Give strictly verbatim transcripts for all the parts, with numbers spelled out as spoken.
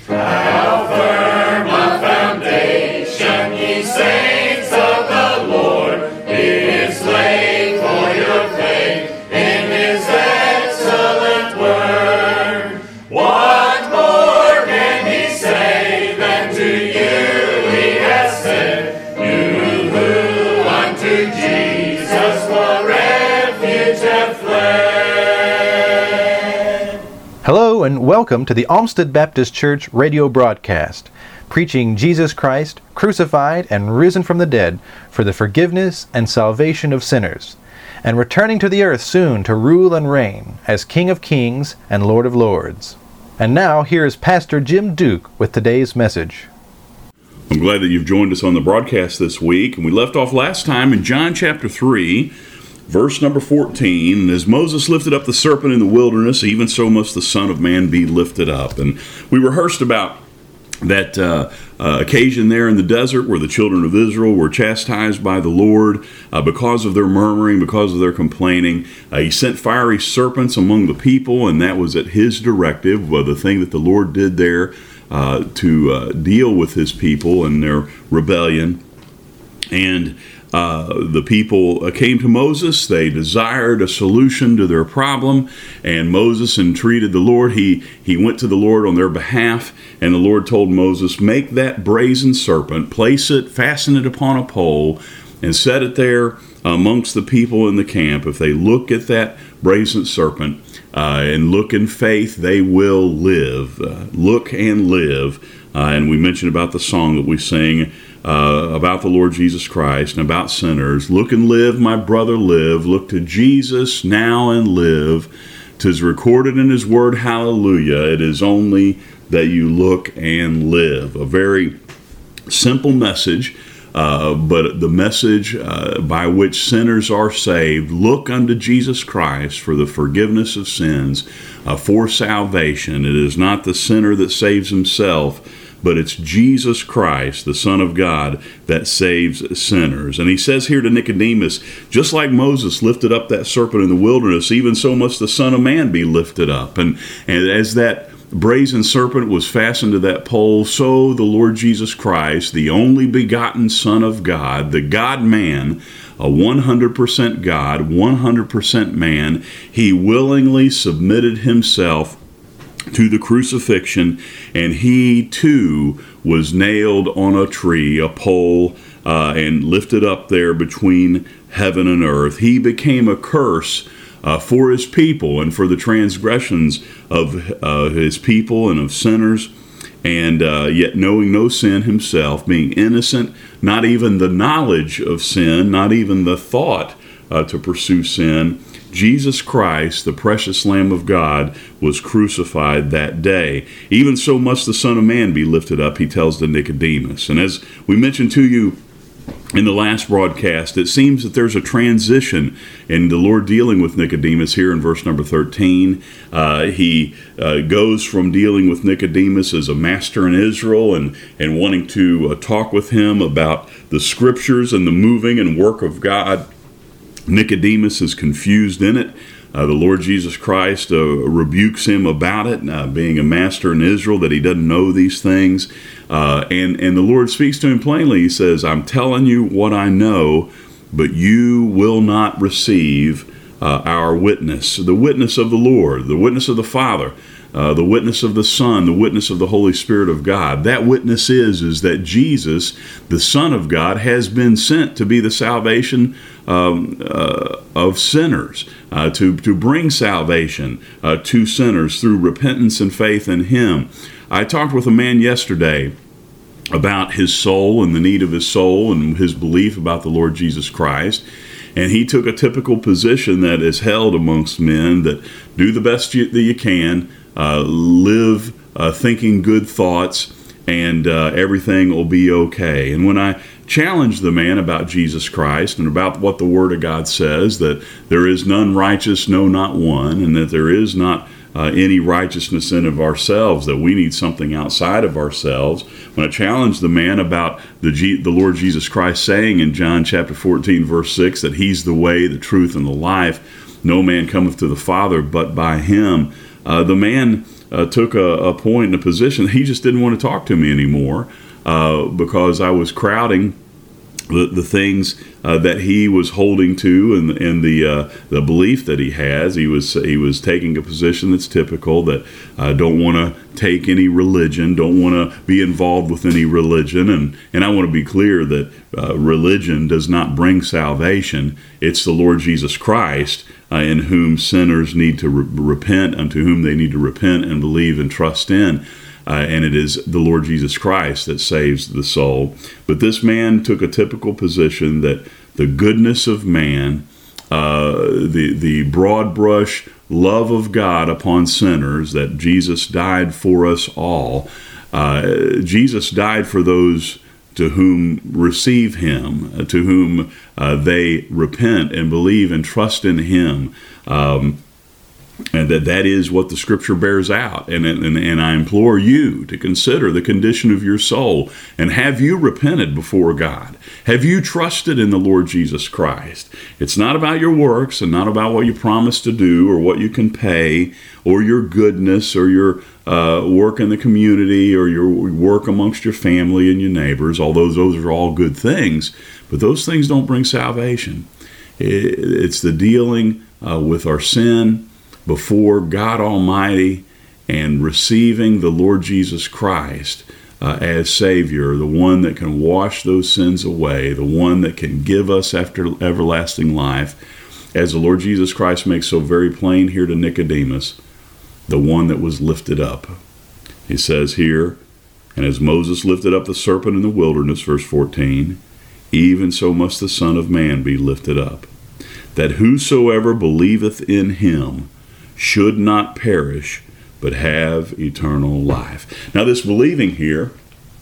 How firm a foundation, ye saints of the Lord, is laid for your faith in his excellent word. What more can he say than to you he has said, you who unto Jesus for refuge have fled? Hello and welcome to the Olmsted Baptist Church radio broadcast, preaching Jesus Christ, crucified and risen from the dead for the forgiveness and salvation of sinners, and returning to the earth soon to rule and reign as King of Kings and Lord of Lords. And now here is Pastor Jim Duke with today's message. I'm glad that you've joined us on the broadcast this week, and we left off last time in John chapter three, verse number fourteen, as Moses lifted up the serpent in the wilderness, even so must the Son of Man be lifted up. And we rehearsed about that uh, uh, occasion there in the desert where the children of Israel were chastised by the Lord uh, because of their murmuring, because of their complaining. Uh, he sent fiery serpents among the people, and that was at his directive, well, the thing that the Lord did there uh, to uh, deal with his people and their rebellion. And Uh, the people uh, came to Moses. They desired a solution to their problem, and Moses entreated the Lord. He he went to the Lord on their behalf, and the Lord told Moses, make that brazen serpent, place it, fasten it upon a pole, and set it there amongst the people in the camp. If they look at that brazen serpent uh, and look in faith, they will live. Uh, look and live. Uh, and we mentioned about the song that we sing Uh, about the Lord Jesus Christ and about sinners. Look and live, my brother, live. Look to Jesus now and live. 'Tis recorded in his word, hallelujah. It is only that you look and live. A very simple message, uh, but the message uh, by which sinners are saved. Look unto Jesus Christ for the forgiveness of sins, uh, for salvation. It is not the sinner that saves himself, but it's Jesus Christ, the Son of God, that saves sinners. And he says here to Nicodemus, just like Moses lifted up that serpent in the wilderness, even so must the Son of Man be lifted up. And, and as that brazen serpent was fastened to that pole, so the Lord Jesus Christ, the only begotten Son of God, the God-man, a one hundred percent God, one hundred percent man, he willingly submitted himself to the crucifixion, and he too was nailed on a tree, a pole, uh, and lifted up there between heaven and earth. He became a curse uh, for his people and for the transgressions of uh, his people and of sinners, and uh, yet knowing no sin himself, being innocent, not even the knowledge of sin, not even the thought uh, to pursue sin, Jesus Christ, the precious Lamb of God, was crucified that day. Even so must the Son of Man be lifted up, he tells to Nicodemus. And as we mentioned to you in the last broadcast, it seems that there's a transition in the Lord dealing with Nicodemus here in verse number thirteen. Uh, he uh, goes from dealing with Nicodemus as a master in Israel and, and wanting to uh, talk with him about the scriptures and the moving and work of God. Nicodemus is confused in it. Uh, the Lord Jesus Christ uh, rebukes him about it, uh, being a master in Israel, that he doesn't know these things. Uh, and, and the Lord speaks to him plainly. He says, I'm telling you what I know, but you will not receive uh, our witness, the witness of the Lord, the witness of the Father, uh, the witness of the Son, the witness of the Holy Spirit of God. That witness is, is that Jesus, the Son of God, has been sent to be the salvation Um, uh, of sinners, uh, to, to bring salvation uh, to sinners through repentance and faith in him. I talked with a man yesterday about his soul and the need of his soul and his belief about the Lord Jesus Christ. And he took a typical position that is held amongst men, that do the best you, that you can, uh, live uh, thinking good thoughts, and uh, everything will be okay. And when I challenged the man about Jesus Christ and about what the Word of God says, that there is none righteous, no, not one, and that there is not uh, any righteousness in of ourselves, that we need something outside of ourselves. When I challenged the man about the, G- the Lord Jesus Christ saying in John chapter fourteen, verse six, that he's the way, the truth, and the life, no man cometh to the Father but by him, uh, the man uh, took a, a point and a position. He just didn't want to talk to me anymore uh, because I was crowding the, the things uh, that he was holding to, and, and the uh, the belief that he has. He was he was taking a position that's typical, that I uh, don't want to take any religion, don't want to be involved with any religion. And, and I want to be clear that uh, religion does not bring salvation. It's the Lord Jesus Christ uh, in whom sinners need to re- repent, unto whom they need to repent and believe and trust in. Uh, and it is the Lord Jesus Christ that saves the soul. But this man took a typical position that the goodness of man, uh, the the broad brush love of God upon sinners, that Jesus died for us all. Uh, Jesus died for those to whom receive him, to whom uh, they repent and believe and trust in him. Um, And that that is what the Scripture bears out. And, and and I implore you to consider the condition of your soul. And have you repented before God? Have you trusted in the Lord Jesus Christ? It's not about your works and not about what you promise to do or what you can pay or your goodness or your uh, work in the community or your work amongst your family and your neighbors, although those are all good things. But those things don't bring salvation. It's the dealing uh, with our sin before God Almighty and receiving the Lord Jesus Christ uh, as Savior, the one that can wash those sins away, the one that can give us after everlasting life, as the Lord Jesus Christ makes so very plain here to Nicodemus, the one that was lifted up. He says here, and as Moses lifted up the serpent in the wilderness, verse fourteen, even so must the Son of Man be lifted up, that whosoever believeth in him should not perish, but have eternal life. Now, this believing here,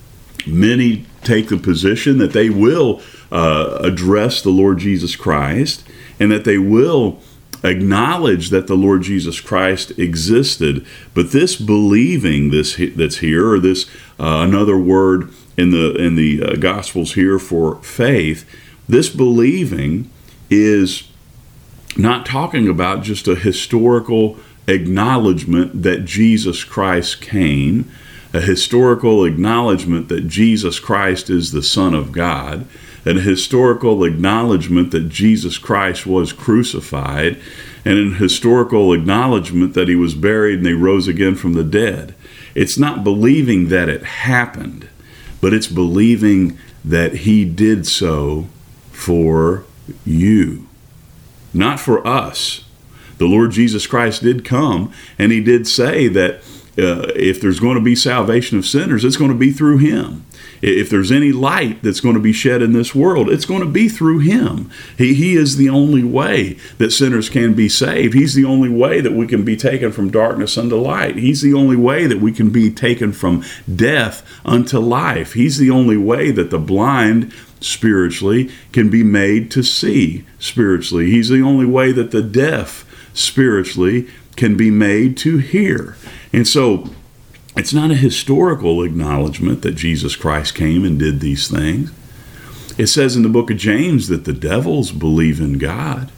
many take the position that they will uh, address the Lord Jesus Christ, and that they will acknowledge that the Lord Jesus Christ existed. But this believing, this that's here, or this uh, another word in the in the uh, Gospels here for faith, this believing is not talking about just a historical acknowledgement that Jesus Christ came, a historical acknowledgement that Jesus Christ is the Son of God, and a historical acknowledgement that Jesus Christ was crucified, and an historical acknowledgement that he was buried and he rose again from the dead. It's not believing that it happened, but it's believing that he did so for you. Not for us. The Lord Jesus Christ did come, and he did say that uh, if there's going to be salvation of sinners, it's going to be through him. If there's any light that's going to be shed in this world, it's going to be through him. He, he is the only way that sinners can be saved. He's the only way that we can be taken from darkness unto light. He's the only way that we can be taken from death unto life. He's the only way that the blind spiritually can be made to see spiritually. He's the only way that the deaf spiritually can be made to hear. And so it's not a historical acknowledgement that Jesus Christ came and did these things. It says in the book of James that the devils believe in God,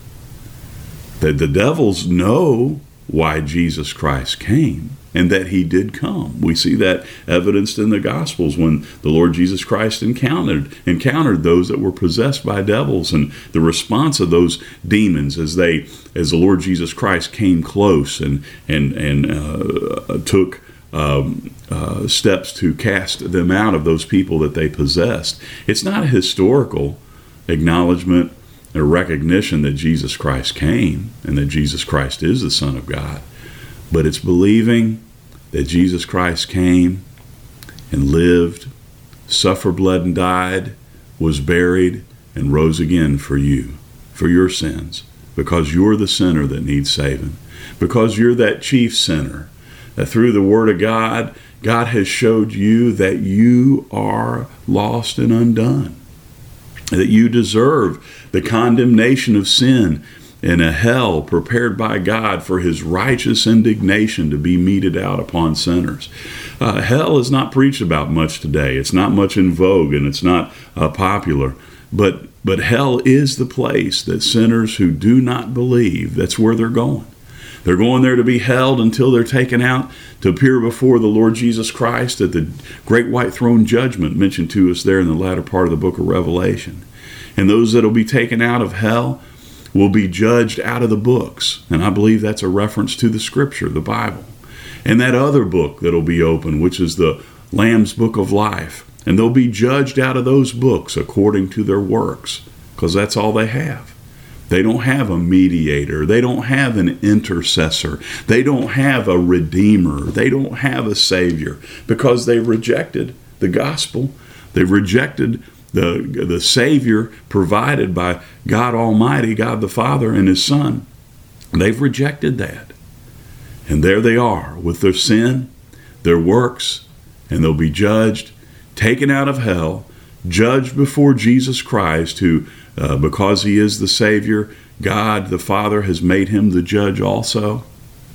that the devils know why Jesus Christ came and that he did come. We see that evidenced in the Gospels when the Lord Jesus Christ encountered encountered those that were possessed by devils, and the response of those demons as they as the Lord Jesus Christ came close and and and uh, took um, uh, steps to cast them out of those people that they possessed. It's not a historical acknowledgement or recognition that Jesus Christ came and that Jesus Christ is the Son of God. But it's believing that Jesus Christ came and lived, suffered, bled, and died, was buried, and rose again for you, for your sins, because you're the sinner that needs saving, because you're that chief sinner, that through the Word of God, God has showed you that you are lost and undone, that you deserve the condemnation of sin in a hell prepared by God for his righteous indignation to be meted out upon sinners. Uh, hell is not preached about much today. It's not much in vogue, and it's not uh, popular. But but hell is the place that sinners who do not believe, that's where they're going. They're going there to be held until they're taken out to appear before the Lord Jesus Christ at the great white throne judgment mentioned to us there in the latter part of the book of Revelation. And those that will be taken out of hell will be judged out of the books. And I believe that's a reference to the Scripture, the Bible. And that other book that will be open, which is the Lamb's Book of Life. And they'll be judged out of those books according to their works, because that's all they have. They don't have a mediator. They don't have an intercessor. They don't have a redeemer. They don't have a savior, because they've rejected the gospel. They've rejected the, the savior provided by God Almighty, God the Father and His Son. They've rejected that. And there they are with their sin, their works, and they'll be judged, taken out of hell, judged before Jesus Christ, who Uh, because He is the Savior, God the Father has made Him the judge also.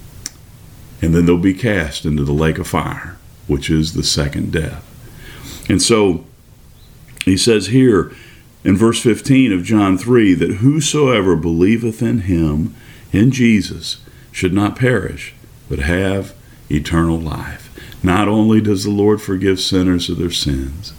And then they'll be cast into the lake of fire, which is the second death. And so He says here in verse fifteen of John three that whosoever believeth in Him, in Jesus, should not perish, but have eternal life. Not only does the Lord forgive sinners of their sins,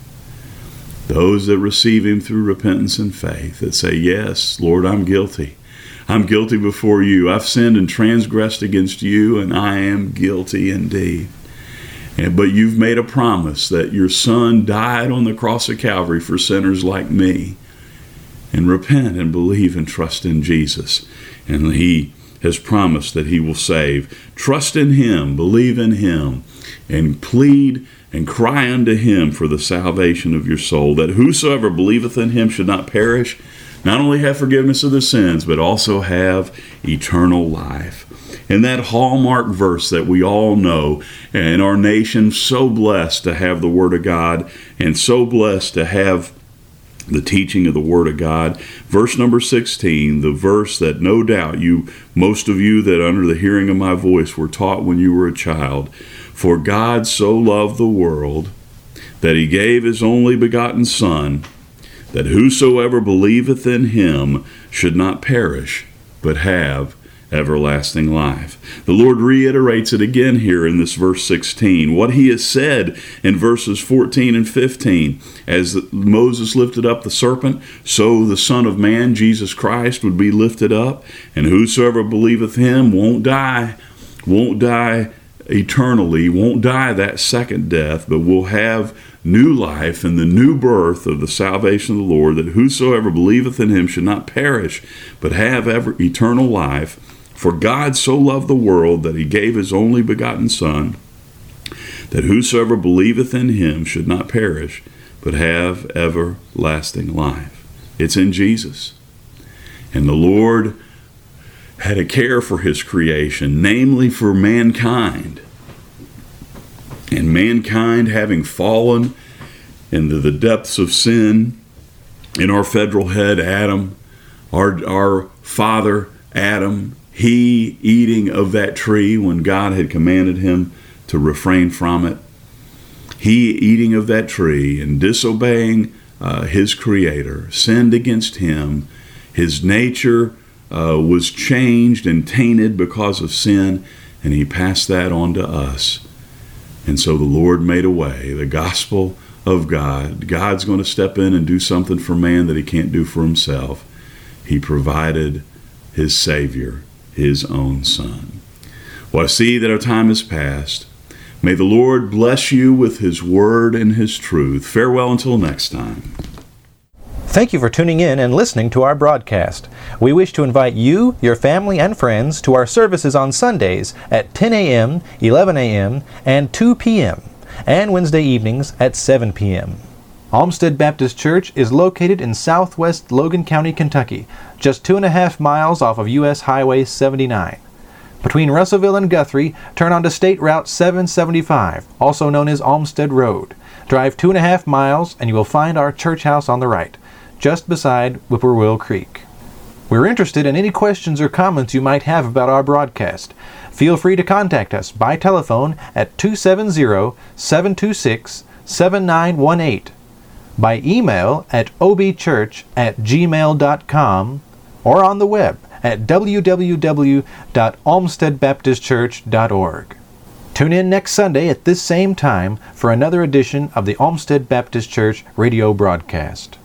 those that receive Him through repentance and faith, that say, yes, Lord, I'm guilty. I'm guilty before You. I've sinned and transgressed against You, and I am guilty indeed. And, but You've made a promise that Your Son died on the cross of Calvary for sinners like me. And repent and believe and trust in Jesus. And He has promised that He will save. Trust in Him, believe in Him, and plead and cry unto Him for the salvation of your soul, that whosoever believeth in Him should not perish, not only have forgiveness of their sins, but also have eternal life. And that hallmark verse that we all know, and our nation so blessed to have the Word of God, and so blessed to have the teaching of the Word of God. Verse number sixteen, the verse that no doubt you, most of you that under the hearing of my voice were taught when you were a child. For God so loved the world that He gave His only begotten Son, that whosoever believeth in Him should not perish, but have everlasting life. The Lord reiterates it again here in this verse sixteen. What He has said in verses fourteen and fifteen. As Moses lifted up the serpent, so the Son of Man, Jesus Christ, would be lifted up, and whosoever believeth Him won't die, won't die eternally, won't die that second death, but will have new life and the new birth of the salvation of the Lord, that whosoever believeth in Him should not perish, but have ever eternal life. For God so loved the world that He gave His only begotten Son, that whosoever believeth in Him should not perish, but have everlasting life. It's in Jesus. And the Lord had a care for His creation, namely for mankind. And mankind, having fallen into the depths of sin, in our federal head, Adam, our, our father, Adam, he eating of that tree when God had commanded him to refrain from it, he eating of that tree and disobeying uh, his Creator, sinned against Him. His nature Uh, was changed and tainted because of sin, and He passed that on to us. And so the Lord made a way, the gospel of God. God's going to step in and do something for man that He can't do for Himself. He provided His Savior, His own Son. Well, I see that our time has passed. May the Lord bless you with His word and His truth. Farewell until next time. Thank you for tuning in and listening to our broadcast. We wish to invite you, your family, and friends to our services on Sundays at ten a.m., eleven a.m., and two p.m., and Wednesday evenings at seven p.m. Olmsted Baptist Church is located in southwest Logan County, Kentucky, just two and a half miles off of U S Highway seventy-nine. Between Russellville and Guthrie, turn onto State Route seven seventy-five, also known as Olmsted Road. Drive two and a half miles and you will find our church house on the right, just beside Whippoorwill Creek. We're interested in any questions or comments you might have about our broadcast. Feel free to contact us by telephone at two seven zero, seven two six, seven nine one eight, by email at obchurch at gmail dot com, or on the web at w w w dot olmsted baptist church dot org. Tune in next Sunday at this same time for another edition of the Olmsted Baptist Church radio broadcast.